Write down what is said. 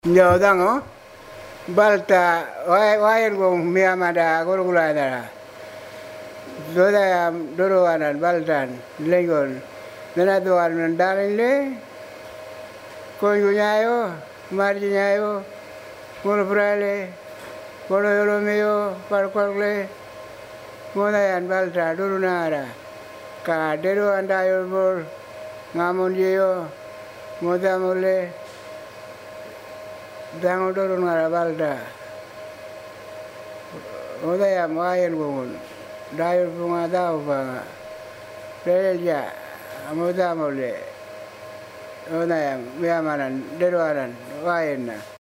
Nyodango balta wayan go miamada gorgula dara doda doro anan baltan lengon nana doan mendalinle kongunyayo marjinyayo murprale kono yolomeo parkorle monayan balta durunara ka dero andayo bor ngamonjeyo modamole dango dorong ngara balda, oda ya main gungun, dayu bunga daw banga, pelja, amoda mole, oda ya miamanan deruaran, wain na.